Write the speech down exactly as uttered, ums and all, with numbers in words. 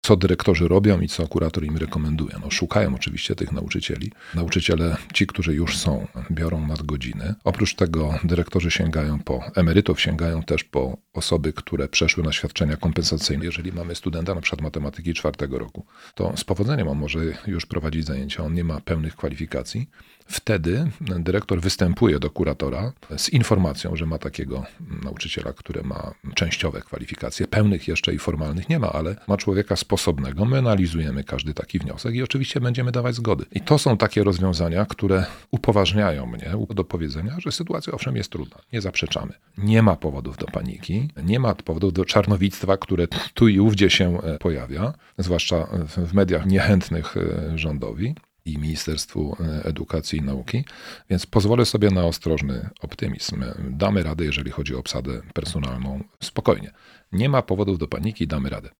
Co dyrektorzy robią i co kurator im rekomenduje? No, szukają oczywiście tych nauczycieli. Nauczyciele, ci, którzy już są, biorą nadgodziny. Oprócz tego dyrektorzy sięgają po emerytów, sięgają też po osoby, które przeszły na świadczenia kompensacyjne. Jeżeli mamy studenta na przykład matematyki czwartego roku, to z powodzeniem on może już prowadzić zajęcia, on nie ma pełnych kwalifikacji. Wtedy dyrektor występuje do kuratora z informacją, że ma takiego nauczyciela, który ma częściowe kwalifikacje, pełnych jeszcze i formalnych nie ma, ale ma człowieka sposobnego. My analizujemy każdy taki wniosek i oczywiście będziemy dawać zgody. I to są takie rozwiązania, które upoważniają mnie do powiedzenia, że sytuacja owszem jest trudna, nie zaprzeczamy. Nie ma powodów do paniki, nie ma powodów do czarnowictwa, które tu i ówdzie się pojawia, zwłaszcza w mediach niechętnych rządowi i Ministerstwu Edukacji i Nauki, więc pozwolę sobie na ostrożny optymizm. Damy radę, jeżeli chodzi o obsadę personalną, spokojnie. Nie ma powodów do paniki, damy radę.